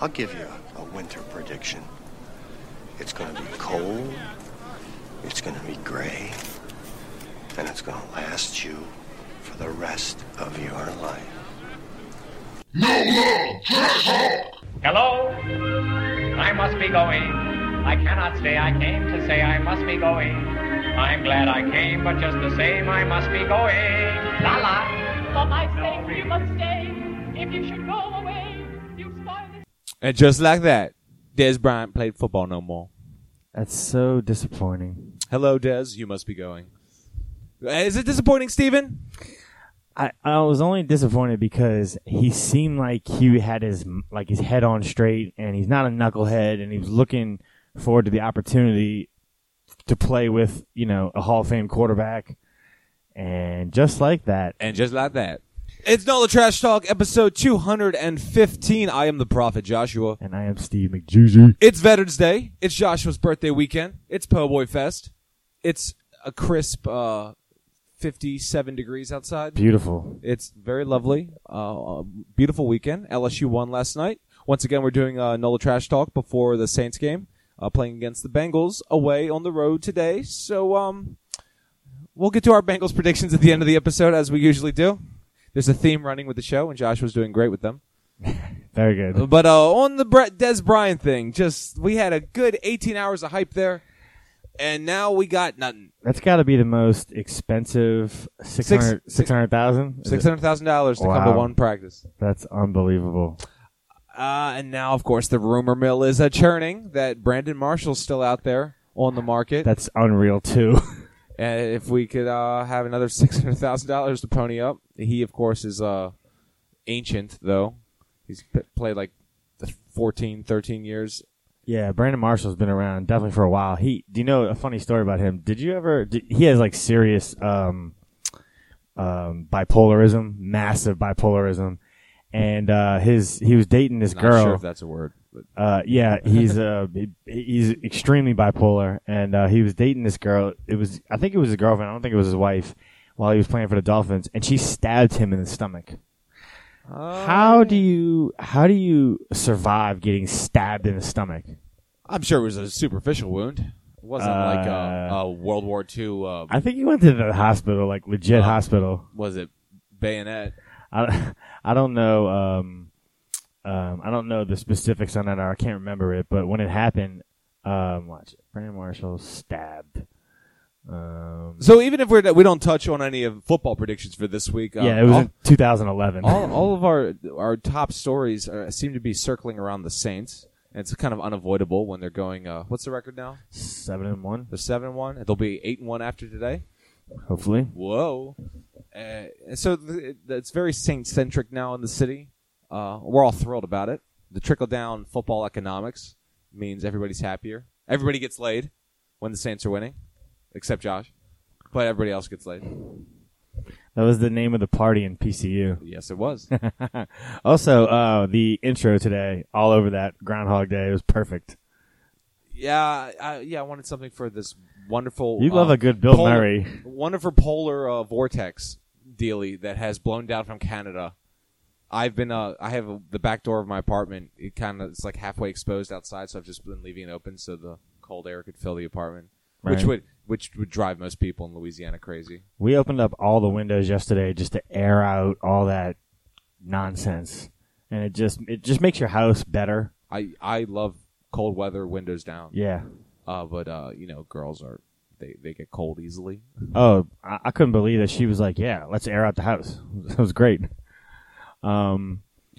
I'll give you a winter prediction. It's going to be cold, it's going to be gray, and it's going to last you for the rest of your life. No love, trash talk! Hello? I must be going. I cannot stay. I came to say I must be going. I'm glad I came, but just the same, I must be going. La la. For my sake, you must stay. If you should go away, you spoil this. And just like that, Dez Bryant played football no more. That's so disappointing. Hello, Dez. You must be going. Is it disappointing, Steven? I was only disappointed because he seemed like he had his head on straight, and he's not a knucklehead, and he was looking forward to the opportunity to play with, a Hall of Fame quarterback. And just like that. It's NOLA Trash Talk, episode 215. I am the Prophet Joshua. And I am Steve McJuju. It's Veterans Day. It's Joshua's birthday weekend. It's Po' Boy Fest. It's a crisp 57 degrees outside. Beautiful. It's very lovely. Beautiful weekend. LSU won last night. Once again, we're doing NOLA Trash Talk before the Saints game, playing against the Bengals away on the road today. So we'll get to our Bengals predictions at the end of the episode, as we usually do. There's a theme running with the show, and Joshua's doing great with them. Very good. But on the Dez Bryant thing, we had a good 18 hours of hype there, and now we got nothing. That's got to be the most expensive $600,000? $600,000 to come to one practice. That's unbelievable. And now, of course, the rumor mill is churning that Brandon Marshall's still out there on the market. That's unreal, too. And if we could have another $600,000 to pony up, he, of course, is ancient, though. He's played like 14, 13 years. Yeah, Brandon Marshall's been around definitely for a while. Do you know a funny story about him? He has like serious bipolarism, massive bipolarism. And he was dating this girl. Not sure if that's a word. But. Yeah, he's extremely bipolar, and he was dating this girl. I think it was his girlfriend. I don't think it was his wife. While he was playing for the Dolphins, and she stabbed him in the stomach. How do you survive getting stabbed in the stomach? I'm sure it was a superficial wound. It wasn't like a World War II. I think he went to the hospital, like legit hospital. Was it bayonet? I don't know. I don't know the specifics on that, or I can't remember it. But when it happened, watch it. Brandon Marshall stabbed. So even if we don't touch on any of football predictions for this week, it was in 2011. all of our top stories seem to be circling around the Saints, and it's kind of unavoidable when they're going. What's the record now? 7-1. They're 7-1. They'll be 8-1 after today. Hopefully. Whoa! So it's very Saint-centric now in the city. We're all thrilled about it. The trickle-down football economics means everybody's happier. Everybody gets laid when the Saints are winning. Except Josh. But everybody else gets laid. That was the name of the party in PCU. Yes, it was. Also, the intro today, all over that Groundhog Day, was perfect. Yeah, I wanted something for this wonderful... You love a good Bill Murray. Wonderful polar vortex dealie that has blown down from Canada. I have the back door of my apartment. It's like halfway exposed outside, so I've just been leaving it open so the cold air could fill the apartment. Right. Which would drive most people in Louisiana crazy. We opened up all the windows yesterday just to air out all that nonsense, and it just makes your house better. I love cold weather, windows down. Yeah. But girls they get cold easily. Oh, I couldn't believe that she was like, "Yeah, let's air out the house." It was great. In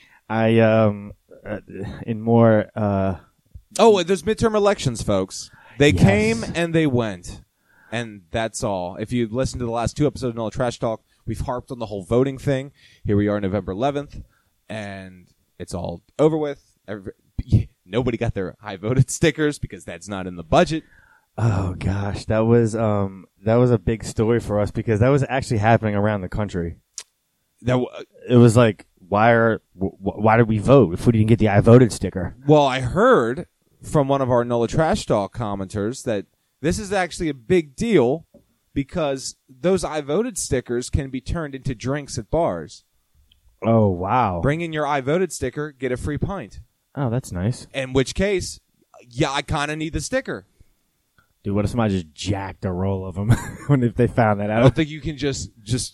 more. There's midterm elections, folks. They Yes. came and they went, and that's all. If you listen to the last two episodes of NOLA Trash Talk, we've harped on the whole voting thing. Here we are November 11th, and it's all over with. Nobody got their high voted stickers because that's not in the budget. Oh gosh, that was a big story for us because that was actually happening around the country. It was like, why did we vote if we didn't get the I voted sticker? Well, I heard from one of our NOLA Trash Talk commenters that this is actually a big deal because those I voted stickers can be turned into drinks at bars. Oh, wow. Bring in your I voted sticker, get a free pint. Oh, that's nice. In which case, yeah, I kind of need the sticker. Dude, what if somebody just jacked a roll of them if they found that I out? don't think you can just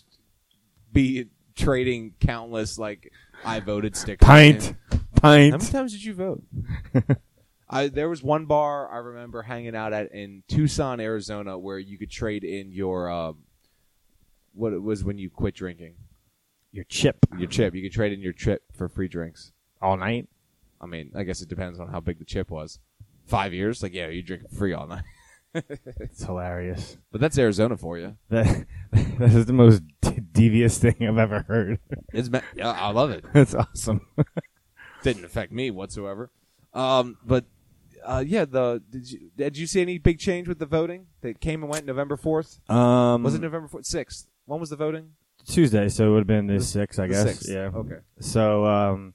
be trading countless, like, I voted stickers. Pint. How many times did you vote? There was one bar I remember hanging out at in Tucson, Arizona, where you could trade in your what it was when you quit drinking. Your chip. Your chip. You could trade in your chip for free drinks. All night? I mean, I guess it depends on how big the chip was. 5 years? Like, yeah, you drink free all night. It's hilarious. But that's Arizona for you. That is the most devious thing I've ever heard. Yeah, I love it. That's awesome. Didn't affect me whatsoever. But yeah, did you see any big change with the voting that came and went November 4th? Was it November 4th? 6th? When was the voting? Tuesday, so it would have been the 6th, I guess. 6th. Yeah. Okay. So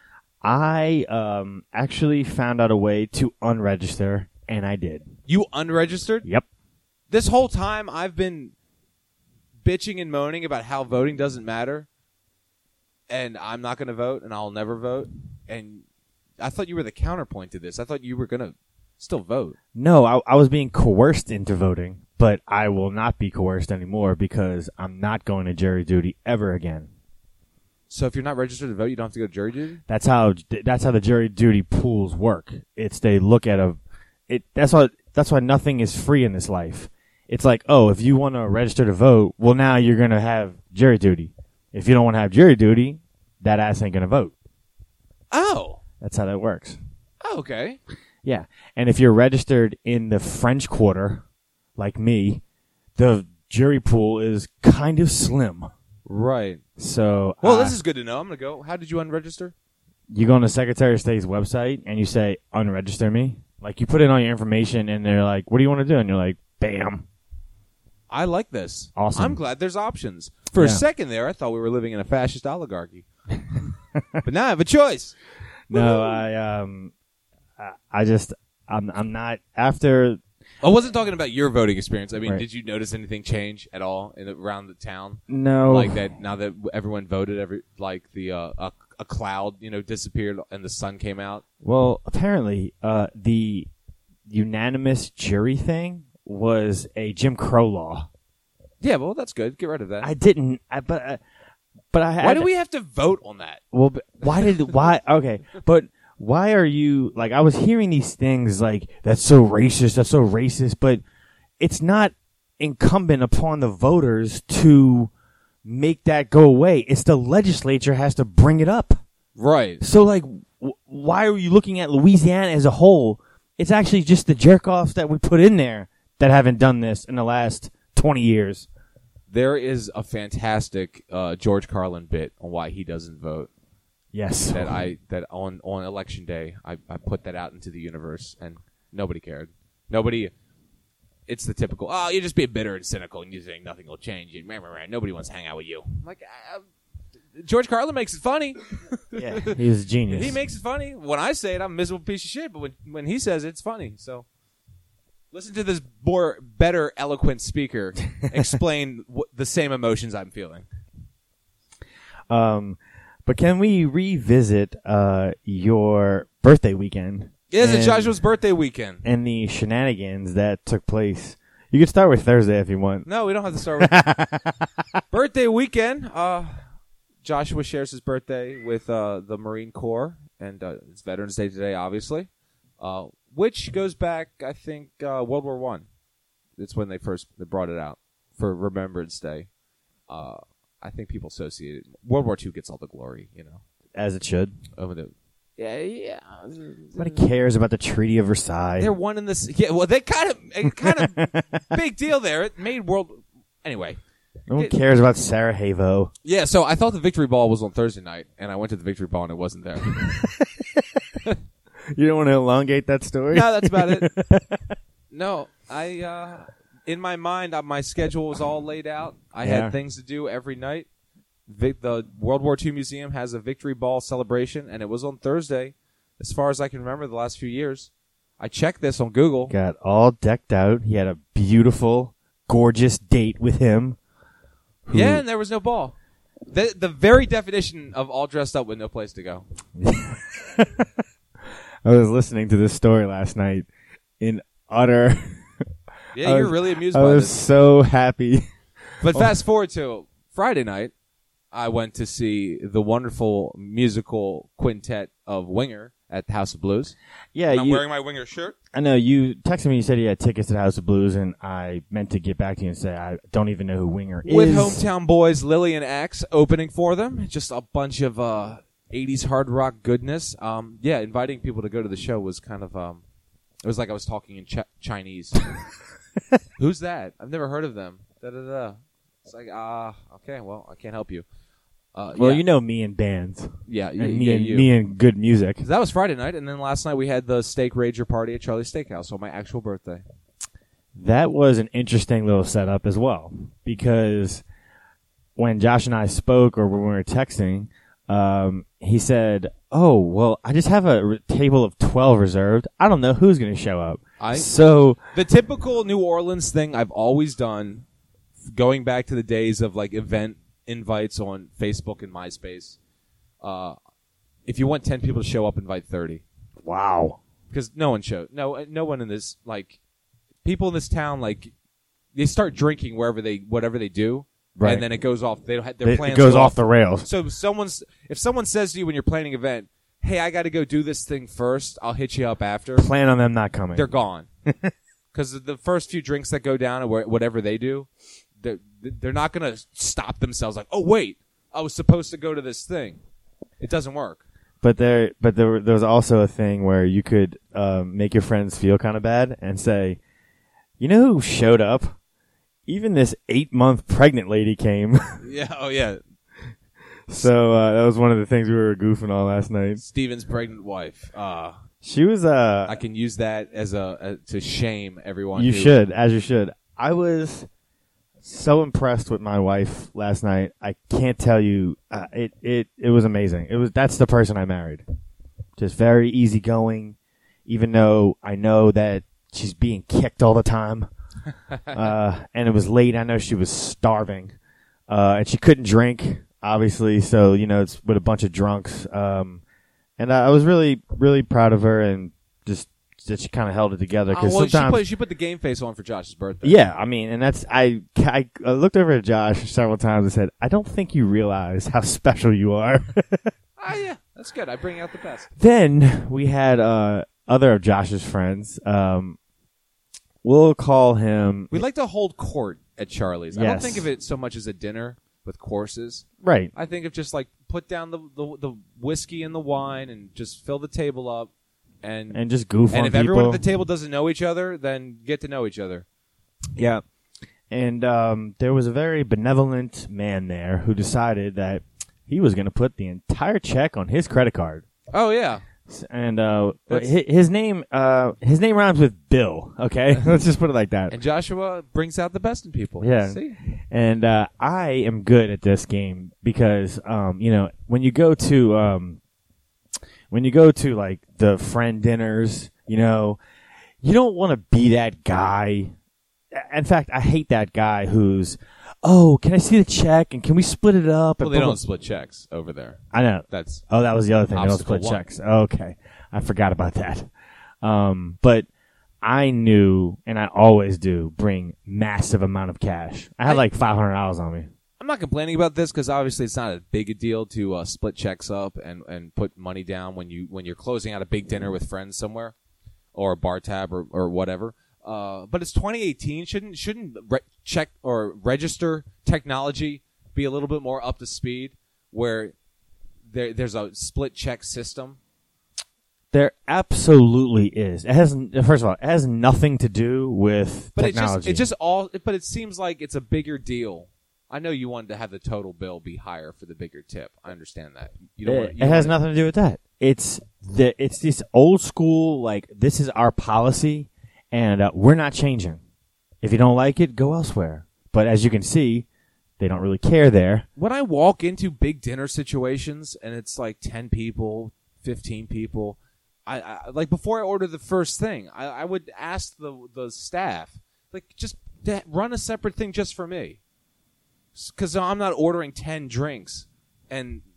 I actually found out a way to unregister, and I did. You unregistered? Yep. This whole time I've been bitching and moaning about how voting doesn't matter, and I'm not going to vote, and I'll never vote. And I thought you were the counterpoint to this. I thought you were going to still vote. No, I was being coerced into voting, but I will not be coerced anymore because I'm not going to jury duty ever again. So if you're not registered to vote, you don't have to go to jury duty? That's how the jury duty pools work. It's they look at that's why nothing is free in this life. It's like, oh, if you want to register to vote, well, now you're going to have jury duty. If you don't want to have jury duty, that ass ain't going to vote. Oh. That's how that works. Oh, okay. Yeah. And if you're registered in the French Quarter, like me, the jury pool is kind of slim. Right. So, well, this is good to know. I'm going to go. How did you unregister? You go on the Secretary of State's website and you say, unregister me. Like, you put in all your information and they're like, what do you want to do? And you're like, bam. I like this. Awesome. I'm glad there's options. For a Yeah. second there, I thought we were living in a fascist oligarchy. But now I have a choice. No, I'm not after. I wasn't talking about your voting experience. I mean, Right. did you notice anything change at all around the town? No. Like that now that everyone voted, a cloud, disappeared and the sun came out. Well, apparently, the unanimous jury thing was a Jim Crow law. Yeah, well, that's good. Get rid of that. I didn't, but I had. Why do we have to vote on that? Well, why? Okay, but why are you like? I was hearing these things like that's so racist, but it's not incumbent upon the voters to make that go away. It's the legislature has to bring it up. Right. So, like, why are you looking at Louisiana as a whole? It's actually just the jerk-offs that we put in there that haven't done this in the last 20 years. There is a fantastic George Carlin bit on why he doesn't vote. Yes. That on election day, I put that out into the universe, and nobody cared. Nobody. It's the typical, oh, you're just being bitter and cynical, and you think nothing will change. Nobody wants to hang out with you. I'm like, George Carlin makes it funny. Yeah, he's a genius. He makes it funny. When I say it, I'm a miserable piece of shit, but when he says it, it's funny. So listen to this better, eloquent speaker explain the same emotions I'm feeling. But can we revisit your birthday weekend? It's Joshua's birthday weekend. And the shenanigans that took place. You can start with Thursday if you want. No, we don't have to start with birthday weekend. Joshua shares his birthday with the Marine Corps, and it's Veterans Day today, obviously, which goes back, I think, World War I. It's when they brought it out for Remembrance Day. I think people associate it. World War II gets all the glory, As it should. Yeah. Nobody cares about the Treaty of Versailles. They're one in this. Yeah, well, they kind of big deal there. It made anyway. No one cares about Sarajevo. Yeah, so I thought the Victory Ball was on Thursday night, and I went to the Victory Ball, and it wasn't there. You don't want to elongate that story? No, that's about it. No, in my mind, my schedule was all laid out. I had things to do every night. The World War II Museum has a Victory Ball celebration, and it was on Thursday, as far as I can remember the last few years. I checked this on Google. Got all decked out. He had a beautiful, gorgeous date with him. Yeah, and there was no ball. The very definition of all dressed up with no place to go. I was listening to this story last night in utter. Yeah, you're really amused I by was this. so happy. But fast forward to Friday night, I went to see the wonderful musical quintet of Winger at the House of Blues. Yeah, And I'm wearing my Winger shirt. I know you texted me. You said you had tickets to the House of Blues, and I meant to get back to you and say I don't even know who Winger is. With hometown boys Lily and Axe opening for them. Just a bunch of 80s hard rock goodness. Yeah, inviting people to go to the show was kind of it was like I was talking in Chinese. Who's that? I've never heard of them. Da-da-da. It's like, okay, well, I can't help you. Well, yeah. you know me and bands. Yeah, And you. me and good music. That was Friday night, and then last night we had the Steak Rager party at Charlie's Steakhouse on my actual birthday. That was an interesting little setup as well, because when Josh and I spoke or when we were texting, he said, "Oh, well, I just have a table of 12 reserved. I don't know who's going to show up." So the typical New Orleans thing I've always done, going back to the days of like event invites on Facebook and MySpace. If you want 10 people to show up, invite 30. wow. Because no one showed. No one in this, like, people in this town, like, they start drinking whatever they do, Right. and then it goes off. Their plans It goes go off the rails. So if someone says to you when you're planning an event, "Hey, I got to go do this thing first. I'll hit you up after." Plan on them not coming. They're gone. Because the first few drinks that go down and whatever they do, they're not going to stop themselves like, "Oh, wait, I was supposed to go to this thing." It doesn't work. But there was also a thing where you could make your friends feel kind of bad and say, "You know who showed up? Even this 8-month pregnant lady came." Yeah. Oh, yeah. So that was one of the things we were goofing on last night. Steven's pregnant wife. She was I can use that as to shame everyone. You should, as you should. I was so impressed with my wife last night. I can't tell you. It was amazing. That's the person I married. Just very easygoing, even though I know that she's being kicked all the time. And it was late. I know she was starving, and she couldn't drink, obviously. So it's with a bunch of drunks. And I was really, really proud of her, and just that she kind of held it together. Because sometimes she put the game face on for Josh's birthday. yeah, I mean, and that's I looked over at Josh several times and said, "I don't think you realize how special you are." Yeah, that's good. I bring out the best. Then we had other of Josh's friends. We'll call him We like to hold court at Charlie's. I don't Yes. think of it so much as a dinner with courses. right. I think of just like put down the whiskey and the wine and just fill the table up and And just goof on if people. everyone at the table doesn't know each other, then get to know each other. Yeah. And there was a very benevolent man there who decided that he was going to put the entire check on his credit card. Oh yeah. And his name rhymes with Bill. Okay, let's just put it like that. And Joshua brings out the best in people. Yeah. See? And I am good at this game because when you go to like the friend dinners, you don't want to be that guy. In fact, I hate that guy who's, "Oh, can I see the check and can we split it up?" Well, they don't split checks over there. I know. That Was the other thing. They don't obstacle split one. checks. Okay. I forgot about that. But I knew, and I always do, bring massive amount of cash. I had like $500 on me. I'm not complaining about this because obviously it's not a big a deal to split checks up and put money down when you're closing out a big dinner with friends somewhere, or a bar tab or whatever. But it's 2018. Shouldn't check or register technology be a little bit more up to speed, where there's a split check system? There absolutely is. First of all, it has nothing to do with technology. But it seems like it's a bigger deal. I know you wanted to have the total bill be higher for the bigger tip. I understand that. It has nothing to do with that. It's this old school, like, this is our policy, and we're not changing. If you don't like it, go elsewhere. But as you can see, they don't really care there. When I walk into big dinner situations and it's like 10 people, 15 people, I like before I order the first thing, I would ask the staff, like, just run a separate thing just for me. Because I'm not ordering 10 drinks and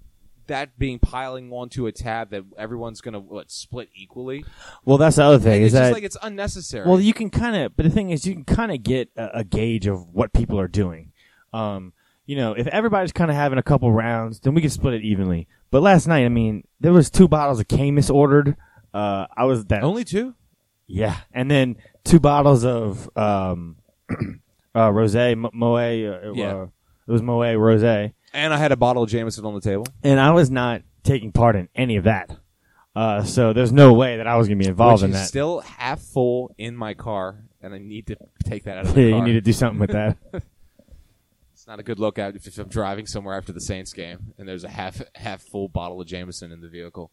that being piling onto a tab that everyone's going to split equally. Well, that's the other thing. It's is just that like it's unnecessary. well, you can kind of, but the thing is, you can kind of get a gauge of what people are doing. If everybody's kind of having a couple rounds, then we can split it evenly. But last night, I mean, there was 2 bottles of Camus ordered. I was that only 2. Yeah, and then 2 bottles of rosé, Moet. It was Moet rosé, And I had a bottle of Jameson on the table. and I was not taking part in any of that. So there's no way that I was going to be involved Which in is that. still half full in my car, and I need to take that out of Yeah, the car. you need to do something with that. It's not a good look out if I'm driving somewhere after the Saints game and there's a half full bottle of Jameson in the vehicle.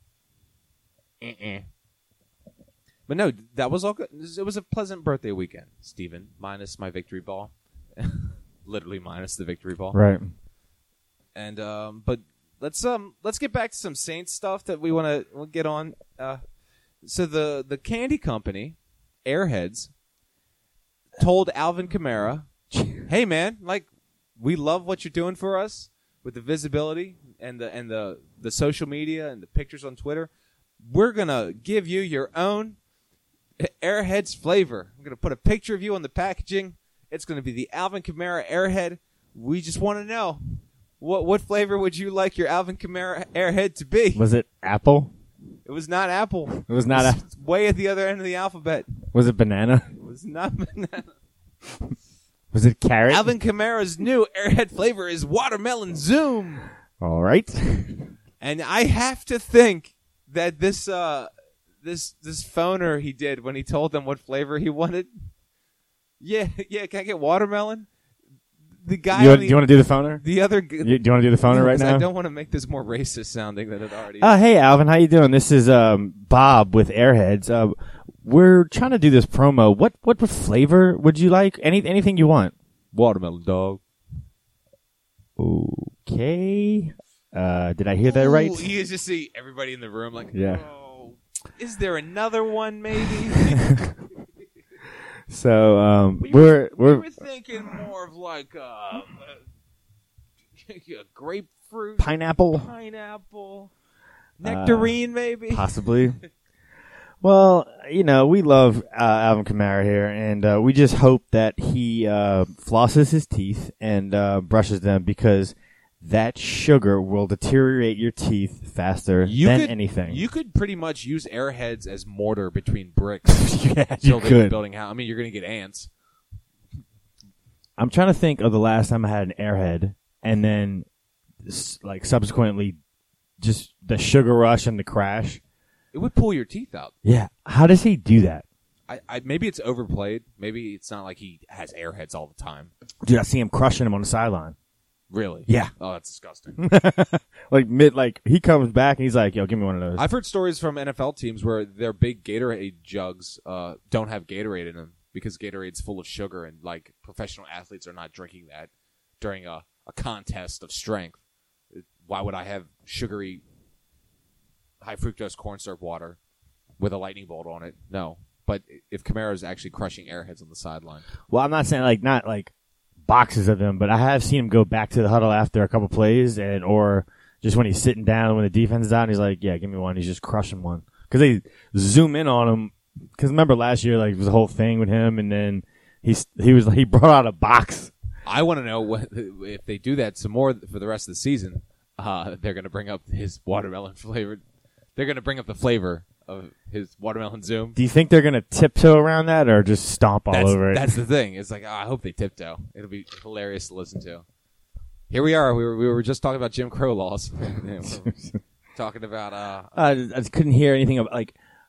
But no, that was all good. It was a pleasant birthday weekend, Steven, minus my victory ball. Literally minus the victory ball. Right. And but let's get back to some Saints stuff that we want to get on. So the candy company, Airheads, told Alvin Kamara, "Hey man, like we love what you're doing for us with the visibility and the social media and the pictures on Twitter. We're gonna give you your own Airheads flavor. I'm gonna put a picture of you on the packaging. It's gonna be the Alvin Kamara Airhead. We just want to know what flavor would you like your Alvin Kamara Airhead to be?" Was it apple? It was not apple. It was not a. It's way at the other end of the alphabet. Was it banana? It was not banana. Was it carrot? Alvin Kamara's new Airhead flavor is Watermelon Zoom. All right. And I have to think that this phoner he did when he told them what flavor he wanted. Yeah, can I get watermelon? The guy. Do you want to do the phoner? The other. Do you want to do the phoner right now? I don't want to make this more racist sounding than it already is. Hey, Alvin, how you doing? This is Bob with Airheads. We're trying to do this promo. What flavor would you like? Anything you want. Watermelon, dog. Okay. Did I hear that right? Ooh, you just see everybody in the room like, Yeah. oh, is there another one maybe? So we we're were thinking more of like a grapefruit, pineapple, nectarine maybe. possibly. Well, we love Alvin Kamara here, and we just hope that he flosses his teeth and brushes them, because that sugar will deteriorate your teeth faster than anything. You could pretty much use Airheads as mortar between bricks. Yeah, you could. Building house. I mean, you're going to get ants. I'm trying to think of the last time I had an Airhead, and then subsequently just the sugar rush and the crash. It would pull your teeth out. Yeah. How does he do that? Maybe it's overplayed. Maybe it's not like he has Airheads all the time. Dude, I see him crushing him on the sideline. Really? Yeah. Oh, that's disgusting. He comes back and he's like, "Yo, give me one of those." I've heard stories from NFL teams where their big Gatorade jugs don't have Gatorade in them because Gatorade's full of sugar, and like professional athletes are not drinking that during a contest of strength. Why would I have sugary high fructose corn syrup water with a lightning bolt on it? No. But if Kamara's actually crushing Airheads on the sideline. Well, I'm not saying not boxes of them, but I have seen him go back to the huddle after a couple plays, or just when he's sitting down when the defense is out, and he's like, "Yeah, give me one." He's just crushing one because they zoom in on him. Because remember last year, it was a whole thing with him, and then he brought out a box. I want to know if they do that some more for the rest of the season. They're going to bring up his watermelon flavored. They're going to bring up the flavor of his watermelon Zoom. Do you think they're going to tiptoe around that, or just stomp all over it? That's the thing. It's like, I hope they tiptoe. It'll be hilarious to listen to. Here we are. We were just talking about Jim Crow laws. Talking about. I just couldn't hear anything of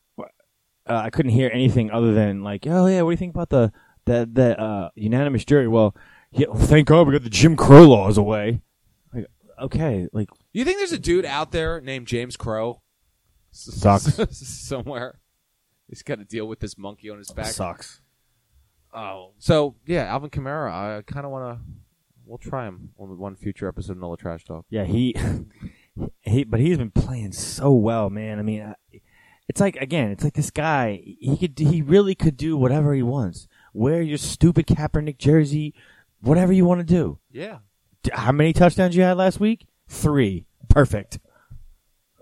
I couldn't hear anything other than "Oh yeah, what do you think about the unanimous jury?" Well, yeah, thank God we got the Jim Crow laws away. Okay, you think there's a dude out there named James Crow? Sucks. Somewhere. He's got to deal with this monkey on his back. Sucks. Oh. So, yeah, Alvin Kamara, I kind of want to... We'll try him on one future episode of Nola Trash Talk. Yeah, but he's been playing so well, man. I mean, it's like this guy, he really could do whatever he wants. Wear your stupid Kaepernick jersey, whatever you want to do. Yeah. How many touchdowns you had last week? 3. Perfect.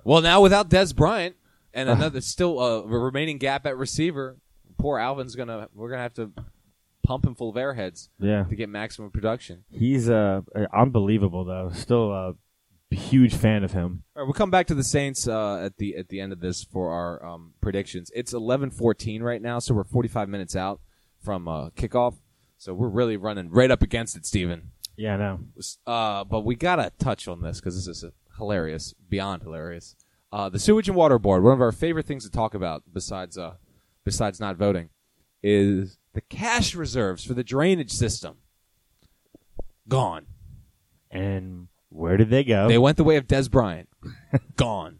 Well, now without Des Bryant and another still a remaining gap at receiver, poor Alvin's we're gonna have to pump him full of airheads to get maximum production. He's unbelievable though. Still a huge fan of him. All right, we'll come back to the Saints at the end of this for our predictions. It's 11:14 right now, so we're 45 minutes out from kickoff. So we're really running right up against it, Steven. Yeah, I know. But we gotta touch on this because this is hilarious, beyond hilarious. The Sewage and Water Board, one of our favorite things to talk about besides not voting, is the cash reserves for the drainage system. Gone. And where did they go? They went the way of Des Bryant. Gone.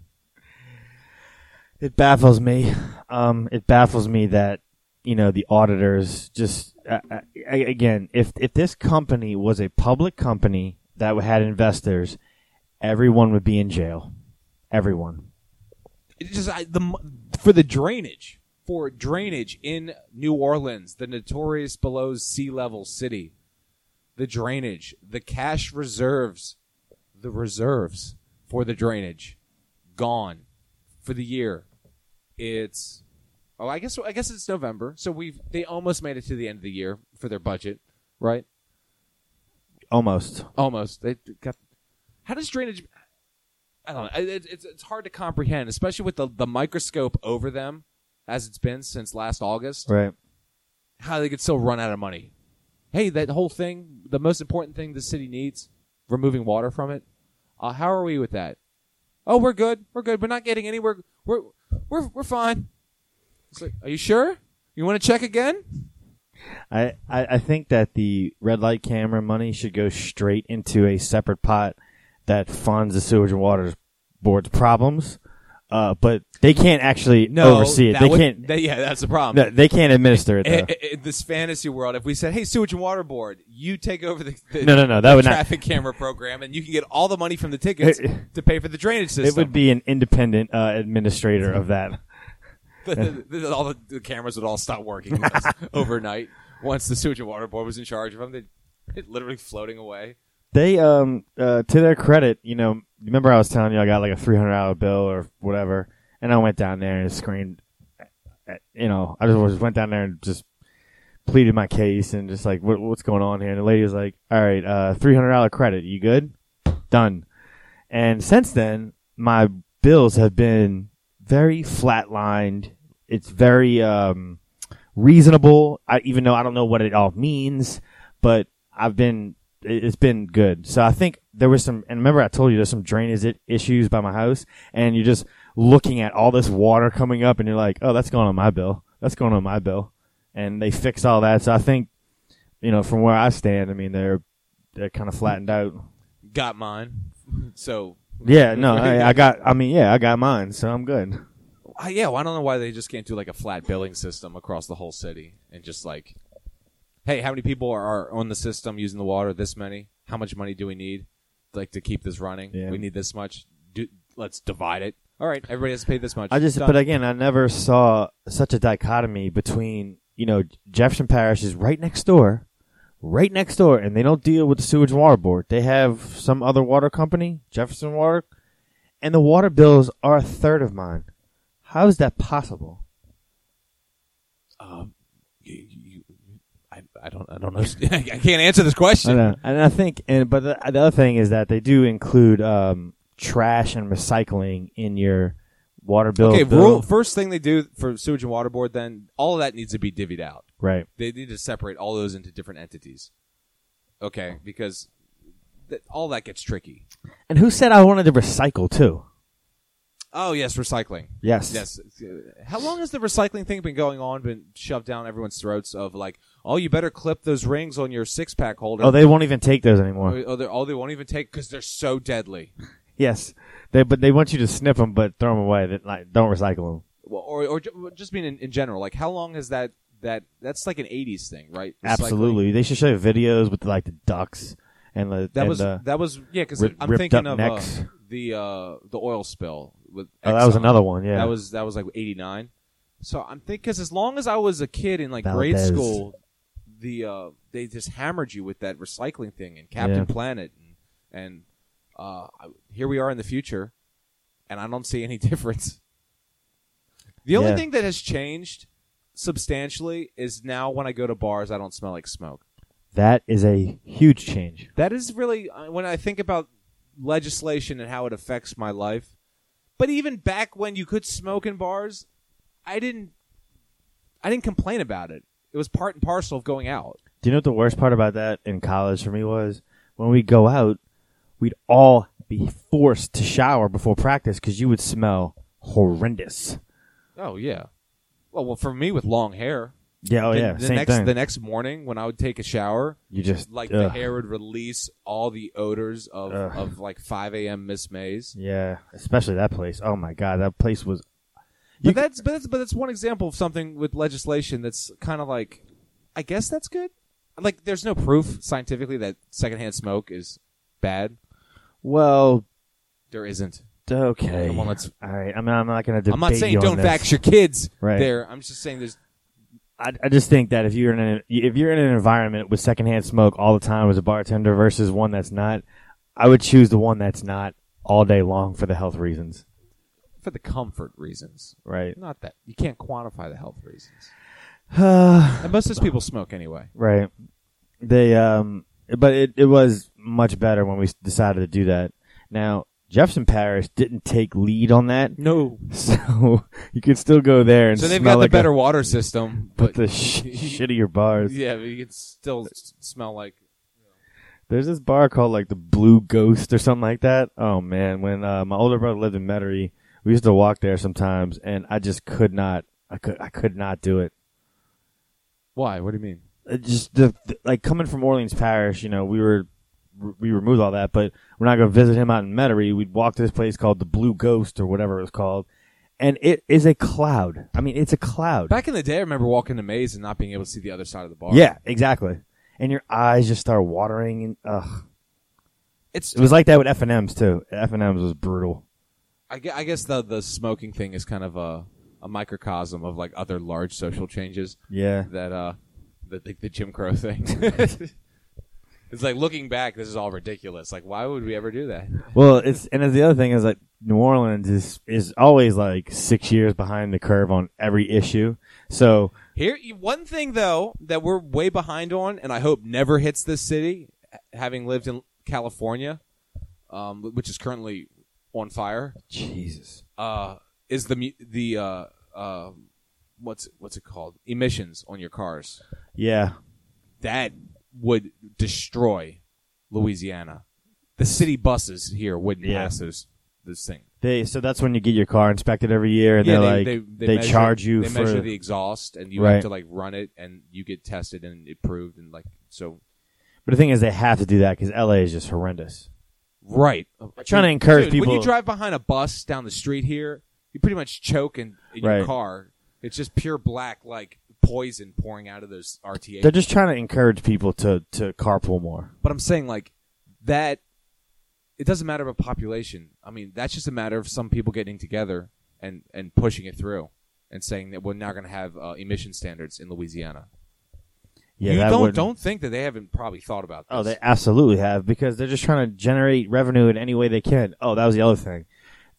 It baffles me. It baffles me that, the auditors just, again, if this company was a public company that had investors, everyone would be in jail. Everyone. It's just for drainage in New Orleans, the notorious below sea level city, the drainage, the cash reserves, the reserves for the drainage, gone for the year. It's I guess it's November, so they almost made it to the end of the year for their budget, right? Almost. They got. How does drainage? I don't know. It's hard to comprehend, especially with the microscope over them, as it's been since last August. Right. How they could still run out of money. Hey, that whole thing, the most important thing the city needs, removing water from it. How are we with that? Oh, we're good. We're good. We're not getting anywhere. We're fine. It's like, are you sure? You want to check again? I think that the red light camera money should go straight into a separate pot that funds the Sewage and Water Board's problems, but they can't actually oversee it. That's the problem. No, they can't administer it, though. In this fantasy world, if we said, hey, Sewage and Water Board, you take over the that would traffic camera program, and you can get all the money from the tickets to pay for the drainage system. It would be an independent administrator of that. All the cameras would all stop working overnight once the Sewage and Water Board was in charge of them. They're literally floating away. They, to their credit, remember I was telling you I got like a $300 bill or whatever, and I went down there and screamed, I just went down there and just pleaded my case and just like, what's going on here? And the lady was like, all right, $300 credit. You good? Done. And since then, my bills have been very flatlined. It's very reasonable, even though I don't know what it all means, but it's been good. So I think there was and remember I told you there's some drainage issues by my house, and you're just looking at all this water coming up, and you're like, oh, that's going on my bill. That's going on my bill. And they fixed all that. So I think, from where I stand, I mean, they're kind of flattened out. Got mine. So. Yeah, no, I got mine, so I'm good. Well, I don't know why they just can't do like a flat billing system across the whole city and just like, hey, how many people are on the system using the water? This many. How much money do we need, like, to keep this running? Yeah. We need this much. Let's divide it. All right, everybody has to pay this much. But again, I never saw such a dichotomy between, Jefferson Parish is right next door, and they don't deal with the Sewage and Water Board. They have some other water company, Jefferson Water, and the water bills are a third of mine. How is that possible? I don't know. I can't answer this question. I know. And I think, but the other thing is that they do include trash and recycling in your water bill. Okay, first thing they do for Sewage and Water Board, then all of that needs to be divvied out. Right. They need to separate all those into different entities. Okay, because all that gets tricky. And who said I wanted to recycle too? Oh, yes, recycling. Yes. How long has the recycling thing been shoved down everyone's throats of like, oh, you better clip those rings on your six-pack holder. Oh, they won't even take those anymore. They won't even take because they're so deadly. Yes. But they want you to snip them but throw them away. Don't recycle them. Well, or just mean in general, like how long has that's like an 80s thing, right? Recycling. Absolutely. They should show videos with like the ducks and that was because I'm thinking of the oil spill with Exxon. That was another one, yeah. That was like 89. So I'm thinking because as long as I was a kid in like Valdez. grade school, they just hammered you with that recycling thing and Captain Planet and here we are in the future. and I don't see any difference. The only Yeah. thing that has changed substantially is now when I go to bars, I don't smell like smoke. That is a huge change. That is really, when I think about legislation and how it affects my life. But even back when you could smoke in bars, I didn't complain about it. It was part and parcel of going out. Do you know what the worst part about that in college for me was? When we'd go out, we'd all be forced to shower before practice because you would smell horrendous. Oh, yeah. Well, for me with long hair. Yeah, same thing. The next morning when I would take a shower, You just the hair would release all the odors of like 5 a.m. Miss Mays. Yeah, especially that place. Oh my God, that place was. But that's one example of something with legislation that's kind of like, I guess that's good. Like, there's no proof scientifically that secondhand smoke is bad. Well, There isn't. okay. Come on, let's. All right, I'm not going to debate. I'm not saying you on don't this. vax your kids. Right. There, I'm just saying there's. I just think that if you're in an environment with secondhand smoke all the time as a bartender versus one that's not, I would choose the one that's not all day long for the health reasons. For the comfort reasons. Right. Not that. You can't quantify the health reasons. Right. And most of those people smoke anyway. They but it was much better when we decided to do that. Now, Jefferson Parish didn't take lead on that. No. So you could still go there and So they've smell got like the better water system. but But the shittier bars. yeah, but you can still smell like. There's this bar called like the Blue Ghost or something like that. Oh man, when my older brother lived in Metairie, we used to walk there sometimes, and I just could not. I could not do it. Why? What do you mean? It just like coming from Orleans Parish, you know, we removed all that, but we're not going to visit him out in Metairie. We'd walk to this place called the Blue Ghost or whatever it was called, and it is a cloud. I mean, it's a cloud. Back in the day, I remember walking the maze and not being able to see the other side of the bar. Yeah, exactly. And your eyes just start watering, and ugh. It It was like that with F&M's too. F&M's was brutal. I guess the smoking thing is kind of a microcosm of like other large social changes. Yeah. That the Jim Crow thing. It's like looking back, this is all ridiculous. Like, why would we ever do that? Well, the other thing is like New Orleans is always like 6 years behind the curve on every issue. So Here, one thing though that we're way behind on, and I hope never hits this city, having lived in California, which is currently on fire. Jesus. Is the what's it called? Emissions on your cars. Yeah. That would destroy Louisiana. The city buses here wouldn't pass this thing. So that's when you get your car inspected every year, and they measure, charge you They for measure the exhaust, and you Right. have to like run it, and you get tested and approved, and like so. But the thing is, they have to do that because LA is just horrendous. Right. Trying to encourage people. When you drive behind a bus down the street here, you pretty much choke in Right. your car. It's just pure black, like poison pouring out of those RTA. They're just trying to encourage people to carpool more. But I'm saying like that. It doesn't matter about population. I mean, that's just a matter of some people getting together and pushing it through and saying that we're not going to have emission standards in Louisiana. Yeah, you that don't think that they haven't probably thought about this. Oh, they absolutely have, because they're just trying to generate revenue in any way they can. Oh, that was the other thing.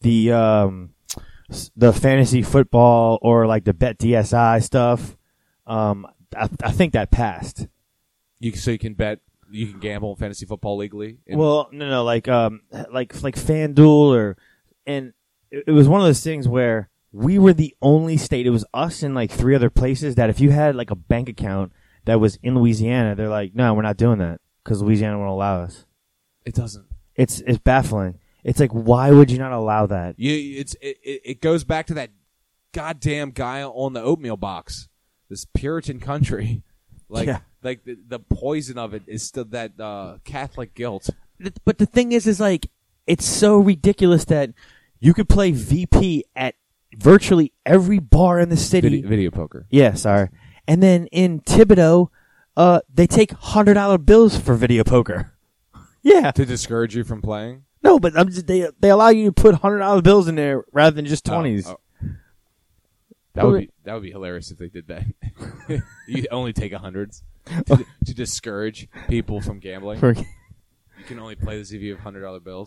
The fantasy football or like the Bet DSI stuff, I think that passed. So you can bet, you can gamble in fantasy football legally? Well, no, like FanDuel and it was one of those things where we were the only state. It was us and like 3 other places that if you had like a bank account that was in Louisiana, they're like, no, we're not doing that because Louisiana won't allow us. It doesn't. It's baffling. It's like, why would you not allow that? It goes back to that goddamn guy on the oatmeal box. This Puritan country, like the poison of it is still that Catholic guilt. But the thing is like, it's so ridiculous that you could play VP at virtually every bar in the city. Video poker. Yeah, sorry. And then in Thibodeau, they take $100 bills for video poker. Yeah. To discourage you from playing? No, but they allow you to put $100 bills in there rather than just 20s. That would be hilarious if they did that. You only take 100s to discourage people from gambling. You can only play this if you have $100 bills.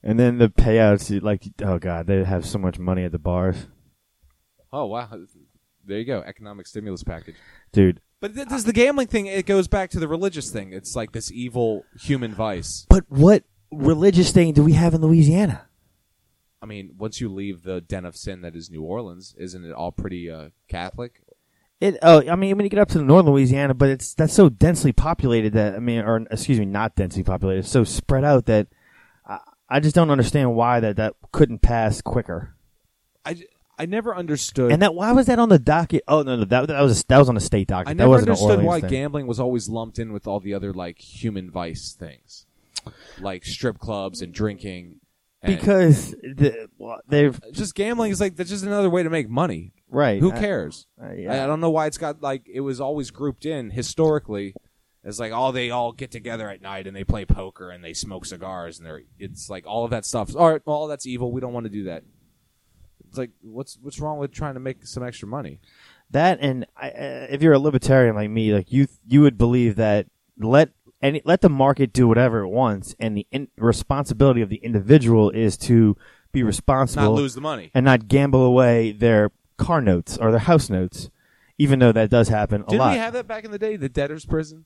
And then the payouts, like, oh God, they have so much money at the bars. Oh, wow. There you go. Economic stimulus package. Dude. But does the gambling thing, it goes back to the religious thing. It's like this evil human vice. But what religious thing do we have in Louisiana? I mean, once you leave the den of sin that is New Orleans, isn't it all pretty Catholic? I mean, when you get up to the northern Louisiana, but that's so densely populated not densely populated, it's so spread out that I just don't understand why that couldn't pass quicker. I never understood. And why was that on the docket? Oh no, that was on the state docket. I never that wasn't understood an why Orleans thing. gambling was always lumped in with all the other like human vice things, like strip clubs and drinking. And Because they've just gambling is like that's just another way to make money. right. Who cares? Yeah. I don't know why it's got like it was always grouped in historically as like they all get together at night and they play poker and they smoke cigars and it's like all of that stuff. All right, well that's evil. We don't want to do that. It's like what's wrong with trying to make some extra money? That and if you're a libertarian like me, like you would believe that let the market do whatever it wants, and the responsibility of the individual is to be responsible, Not lose the money. and not gamble away their car notes or their house notes, even though that does happen a Didn't lot. we have that back in the day? The debtor's prison,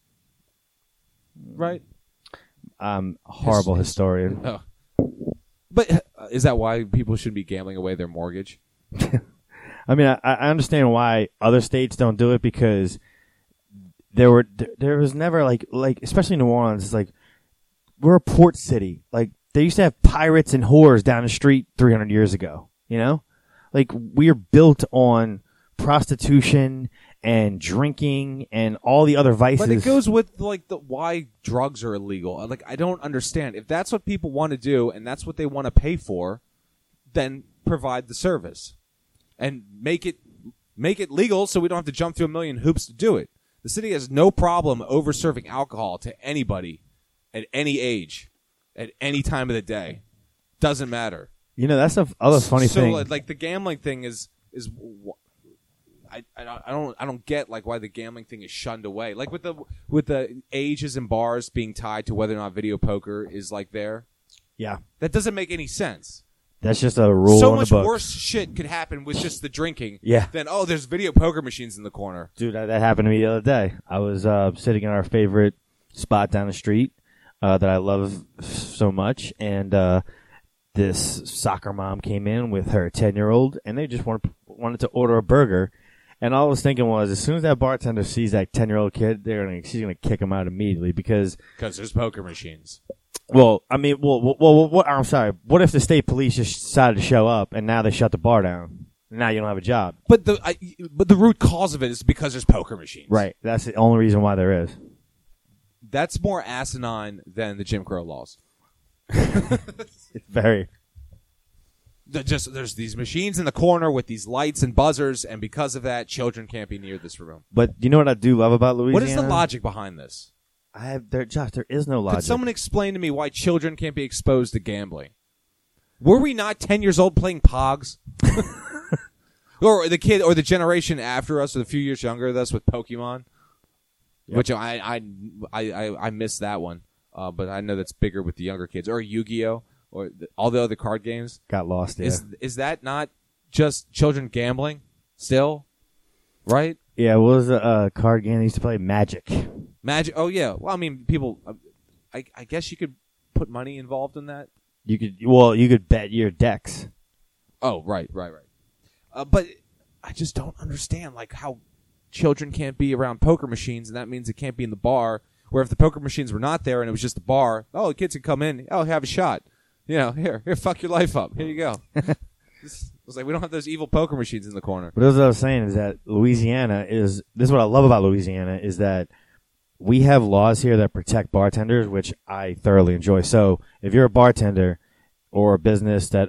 right? Horrible historian. Oh. But is that why people should be gambling away their mortgage? I mean, I understand why other states don't do it because there was never like especially New Orleans. It's like we're a port city. Like they used to have pirates and whores down the street 300 years ago. You know, like we are built on prostitution and drinking and all the other vices. But it goes with like why drugs are illegal. Like I don't understand. If that's what people want to do and that's what they want to pay for, then provide the service and make it legal so we don't have to jump through a million hoops to do it. The city has no problem over serving alcohol to anybody at any age, at any time of the day. Doesn't matter. You know, that's the other funny thing. So like the gambling thing is I don't get like why the gambling thing is shunned away. Like with the ages and bars being tied to whether or not video poker is like there. Yeah, That doesn't make any sense. that's just a rule So in much the book. worse shit could happen with just the drinking Yeah. than there's video poker machines in the corner. Dude, that happened to me the other day. I was sitting in our favorite spot down the street that I love so much, and this soccer mom came in with her 10-year-old, and they just wanted to order a burger. And all I was thinking was, as soon as that bartender sees that 10-year-old kid, she's gonna kick him out immediately because there's poker machines. Well, I mean, what? I'm sorry. What if the state police just decided to show up and now they shut the bar down? Now you don't have a job. But the root cause of it is because there's poker machines. Right. That's the only reason why there is. That's more asinine than the Jim Crow laws. It's very. There's these machines in the corner with these lights and buzzers, and because of that, children can't be near this room. But you know what I do love about Louisiana? What is the logic behind this? Josh, there is no logic. Could someone explain to me why children can't be exposed to gambling? Were we not 10 years old playing Pogs? Or the kid, or the generation after us, or the few years younger than us with Pokemon? Yep. Which I missed that one. But I know that's bigger with the younger kids. Or Yu-Gi-Oh! Or all the other card games. Got lost, yeah. Is that not just children gambling still? Right? Yeah, what was the card game they used to play? Magic. Magic. Oh, yeah. Well, I mean, people, I guess you could put money involved in that. You could bet your decks. Oh, right. But I just don't understand, like, how children can't be around poker machines, and that means it can't be in the bar, where if the poker machines were not there and it was just a bar, the kids could come in, have a shot. Here, fuck your life up. Here you go. It's like we don't have those evil poker machines in the corner. But as I was saying is that Louisiana this is what I love about Louisiana is that we have laws here that protect bartenders, which I thoroughly enjoy. So if you're a bartender or a business that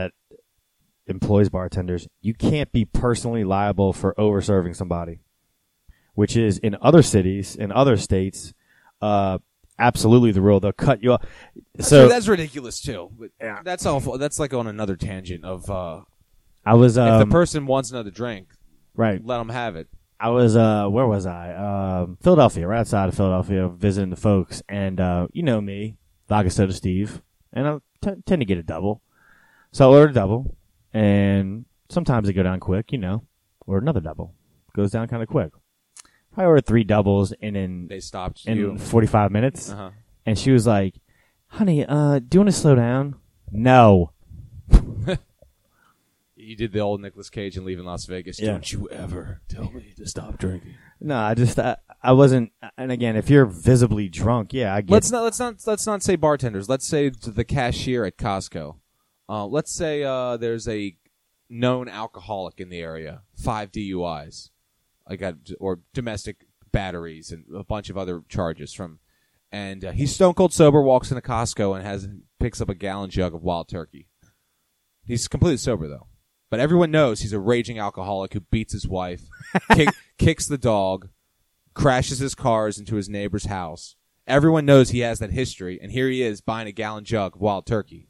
employs bartenders, you can't be personally liable for over-serving somebody, which is in other cities, in other states, absolutely the rule. They'll cut you off. So that's ridiculous too. But yeah. That's awful. That's like on another tangent of if the person wants another drink, right, let them have it. I was where was I? Philadelphia, right outside of Philadelphia, visiting the folks, and you know me, Vodka Soda Steve, and I'm tend to get a double. So I ordered a double, and sometimes they go down quick, or another double. Goes down kind of quick. I ordered 3 doubles They stopped you. in 45 minutes, Uh-huh. and she was like, honey, do you want to slow down? No. You did the old Nicolas Cage and Leaving Las Vegas. Yeah. Don't you ever tell me to stop drinking. No, I wasn't. And again, if you're visibly drunk, I get. Let's not say bartenders. Let's say the cashier at Costco. Let's say there's a known alcoholic in the area, 5 DUIs, or domestic batteries and a bunch of other charges from, and he's stone cold sober, walks into Costco and picks up a gallon jug of wild turkey. He's completely sober though. But everyone knows he's a raging alcoholic who beats his wife, kicks the dog, crashes his cars into his neighbor's house. Everyone knows he has that history, and here he is buying a gallon jug of wild turkey.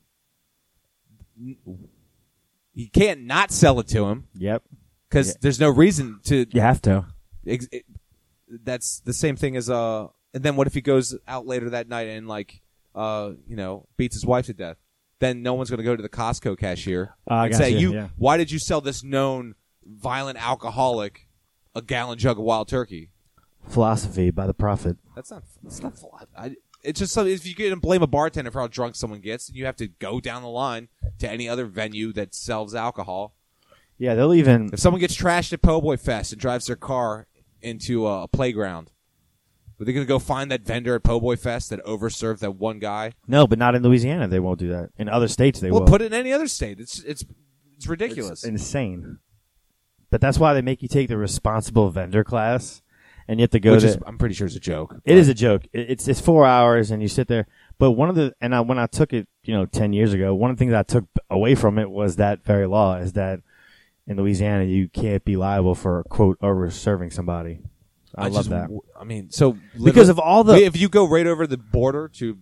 You can't not sell it to him. Yep. Because there's no reason to. You have to. That's the same thing as and then what if he goes out later that night and beats his wife to death? Then no one's going to go to the Costco cashier and say, why did you sell this known violent alcoholic a gallon jug of wild turkey? Philosophy by the prophet. That's not it's just something, if you get to blame a bartender for how drunk someone gets, then you have to go down the line to any other venue that sells alcohol. Yeah, they'll even... If someone gets trashed at Po' Boy Fest and drives their car into a playground, are they going to go find that vendor at Po' Boy Fest that overserved that one guy? No, but not in Louisiana. They won't do that. In other states, they will. Well, put it in any other state. It's ridiculous. It's insane. But that's why they make you take the responsible vendor class, and you have to go I'm pretty sure it's a joke. It is a joke. It's 4 hours, and you sit there. But when I took it, 10 years ago, one of the things I took away from it was that very law is that in Louisiana you can't be liable for, quote, over-serving somebody. I love that. So because of all the... If you go right over the border to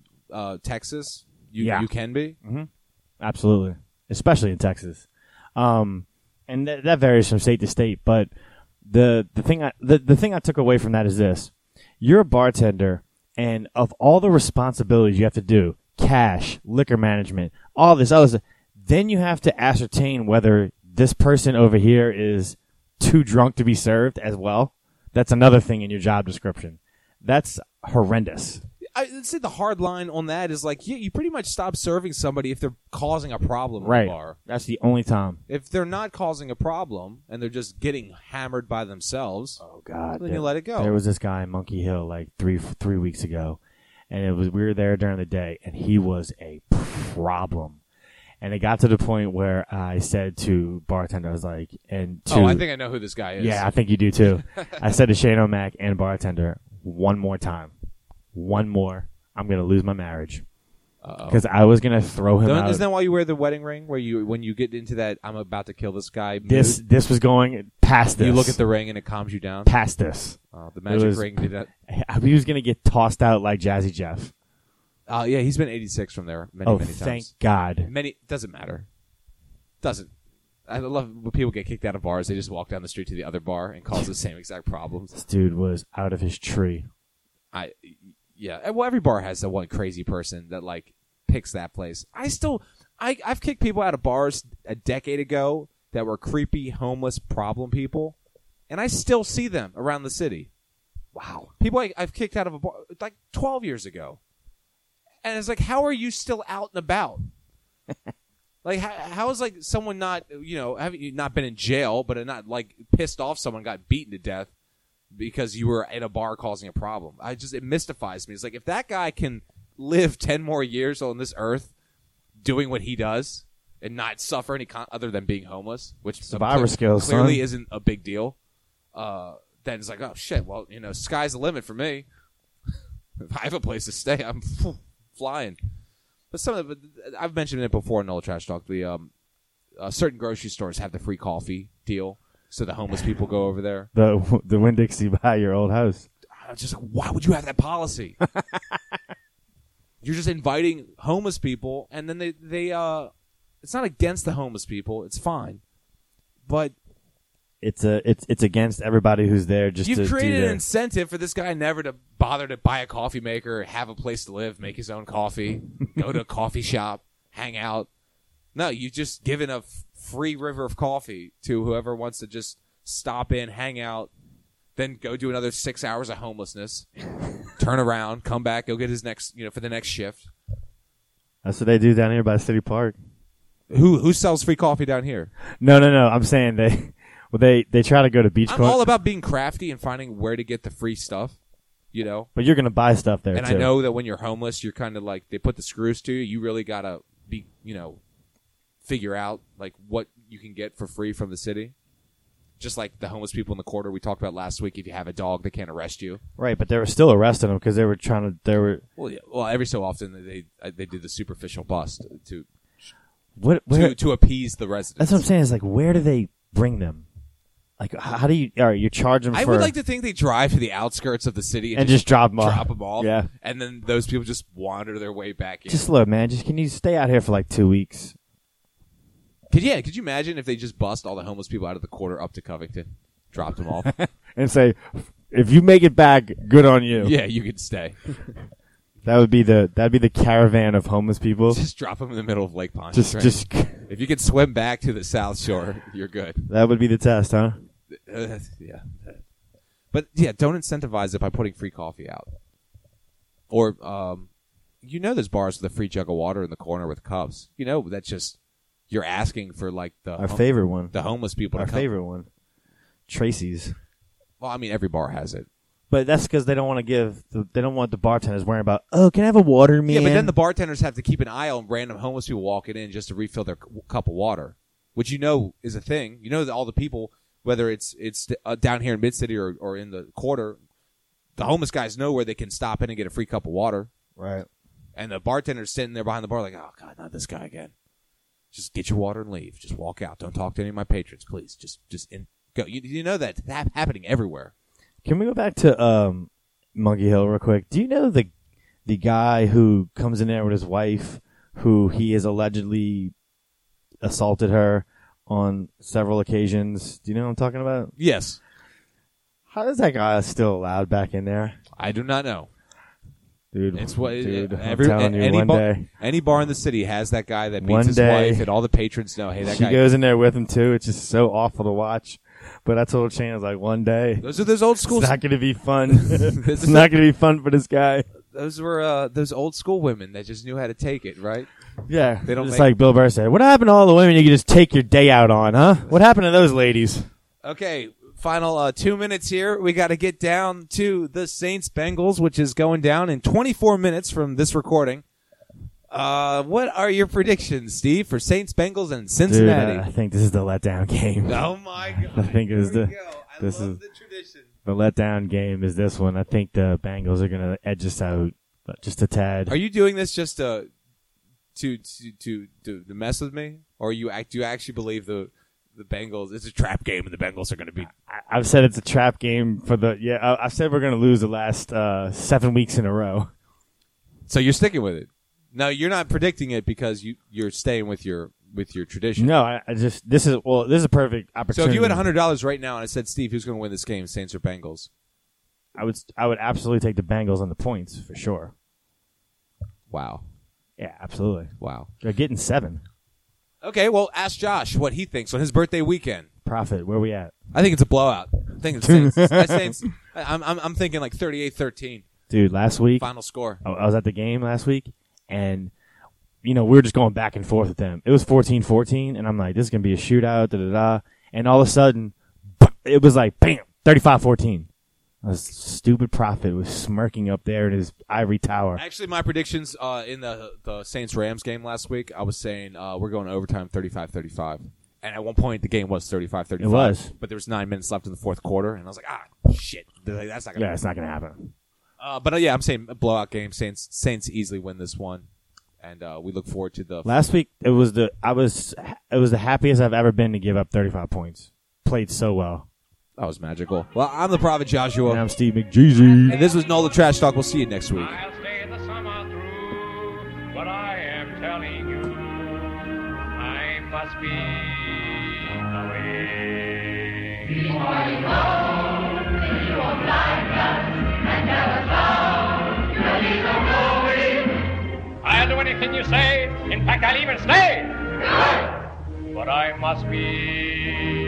Texas, you can be? Mm-hmm. Absolutely. Especially in Texas. And that varies from state to state. But the thing I took away from that is this. You're a bartender, and of all the responsibilities you have to do, cash, liquor management, all this other stuff, then you have to ascertain whether this person over here is too drunk to be served as well. That's another thing in your job description. That's horrendous. I'd say the hard line on that is you pretty much stop serving somebody if they're causing a problem right. in the bar. That's the only time. If they're not causing a problem and they're just getting hammered by themselves, oh God, then you let it go. There was this guy in Monkey Hill three weeks ago, and we were there during the day, and he was a problem. And it got to the point where I said to bartender, I was like, I think I know who this guy is. Yeah, I think you do too. I said to Shane O'Mac and bartender, one more time. One more. I'm going to lose my marriage. Because I was going to throw him out. Isn't that why you wear the wedding ring? Where when you get into that, I'm about to kill this guy mood? This was going past this. You look at the ring and it calms you down? Past this. The magic ring did that. He was going to get tossed out like Jazzy Jeff. Yeah, he's been 86 from there many times. Thank God. Doesn't matter. Doesn't. I love when people get kicked out of bars. They just walk down the street to the other bar and cause the same exact problems. This dude was out of his tree. Yeah. Well, every bar has that one crazy person that picks that place. I've kicked people out of bars a decade ago that were creepy, homeless, problem people, and I still see them around the city. Wow. People I've kicked out of a bar 12 years ago. And it's how are you still out and about? How is someone not, have you not been in jail, but not pissed off someone got beaten to death because you were at a bar causing a problem? It mystifies me. It's if that guy can live 10 more years on this earth doing what he does and not suffer any other than being homeless, which survivor skills clearly isn't a big deal, then it's oh shit, well, sky's the limit for me. If I have a place to stay, I'm flying. But I've mentioned it before in Nola Trash Talk. The certain grocery stores have the free coffee deal, so the homeless people go over there. The Winn-Dixie by your old house. I'm just why would you have that policy? You're just inviting homeless people, and then they it's not against the homeless people. It's fine, but it's against everybody who's there. You've created an incentive for this guy never to bother to buy a coffee maker, have a place to live, make his own coffee, go to a coffee shop, hang out. No, you've just given a free river of coffee to whoever wants to just stop in, hang out, then go do another 6 hours of homelessness, turn around, come back, go get his next, for the next shift. That's what they do down here by City Park. Who sells free coffee down here? No. I'm saying they try to go to beach. I'm all about being crafty and finding where to get the free stuff, But you're gonna buy stuff there, and too. I know that when you're homeless, you're kind of like they put the screws to you. You really gotta be, figure out like what you can get for free from the city. Just like the homeless people in the quarter we talked about last week. If you have a dog, they can't arrest you. Right, but they were still arresting them because they were trying to. They were. Well, yeah. Well, every so often they do the superficial bust to appease the residents. That's what I'm saying. Is like, where do they bring them? Like, how do you? All right, you charge them. I would like to think they drive to the outskirts of the city and just drop them off. Drop them off. Yeah, and then those people just wander their way back in. Just look, man. Can you stay out here for like 2 weeks? Could you imagine if they just bust all the homeless people out of the quarter up to Covington, dropped them off, and say, if you make it back, good on you. Yeah, you could stay. That'd be the caravan of homeless people. Just drop them in the middle of Lake Pontchartrain. Just if you could swim back to the South Shore, you're good. That would be the test, huh? Yeah. But yeah, don't incentivize it by putting free coffee out. Or there's bars with a free jug of water in the corner with cups. That's just you're asking for like our favorite one, the homeless people. Our favorite one, Tracy's. Well, I mean, every bar has it. But that's because they don't want to they don't want the bartenders worrying about, can I have a water, man? Yeah, but then the bartenders have to keep an eye on random homeless people walking in just to refill their cup of water, which is a thing. That all the people, whether it's down here in Mid-City or in the quarter, the homeless guys know where they can stop in and get a free cup of water. Right. And the bartender's sitting there behind the bar like, oh, God, not this guy again. Just get your water and leave. Just walk out. Don't talk to any of my patrons, please. Just go. You know that's happening everywhere. Can we go back to Monkey Hill real quick? Do you know the guy who comes in there with his wife, who he has allegedly assaulted her on several occasions? Do you know what I'm talking about? Yes. How is that guy still allowed back in there? I do not know. Dude, it's what I'm telling you, one day. Any bar in the city has that guy that beats One his day, wife, and all the patrons know, hey, that she guy. She goes in there with him, too. It's just so awful to watch. But I told Shane, I was like, one day. Those are those old school. It's not going to be fun. It's not going to be fun for this guy. Those were those old school women that just knew how to take it, right? Yeah. They don't just like Bill Burr said. What happened to all the women you could just take your day out on, huh? What happened to those ladies? Okay. Final 2 minutes here. We got to get down to the Saints-Bengals, which is going down in 24 minutes from this recording. What are your predictions, Steve, for Saints-Bengals and Cincinnati? Dude, I think this is the letdown game. Oh, my God. I think it is the tradition. The letdown game is this one. I think the Bengals are going to edge us out just a tad. Are you doing this just to mess with me? Or do you actually believe the Bengals, it's a trap game and the Bengals are going to be... I've said it's a trap game for I've said we're going to lose the last 7 weeks in a row. So you're sticking with it? No, you're not predicting it because you're staying with your tradition. No, this is a perfect opportunity. So if you had $100 right now and I said, Steve, who's going to win this game, Saints or Bengals? I would absolutely take the Bengals on the points for sure. Wow. Yeah, absolutely. Wow. They're getting 7. Okay, well, ask Josh what he thinks on his birthday weekend. Profit, where we at? I think it's a blowout. I think it's Saints. I'm thinking like 38-13. Dude, last week final score. I was at the game last week, and we were just going back and forth with them. It was 14-14, and I'm like, this is gonna be a shootout, da-da-da. And all of a sudden, it was like, bam, 35-14. A stupid Prophet was smirking up there in his ivory tower. Actually, my predictions in the Saints-Rams game last week, I was saying we're going to overtime 35-35. And at one point, the game was 35-35. It was. But there was 9 minutes left in the fourth quarter, and I was like, shit. That's not going to happen. Yeah, it's not going to happen. But I'm saying a blowout game. Saints easily win this one. And we look forward to the... Last week, it was the happiest I've ever been to give up 35 points. Played so well. That was magical. Well, I'm the Prophet Joshua. And I'm Steve McJeezy. And this was NOLA Trash Talk. We'll see you next week. I'll stay the summer through, but I am telling you, I must be away. Before you go, you will blind us and never found your leader going. I'll do anything you say In fact, I'll even stay. But I must be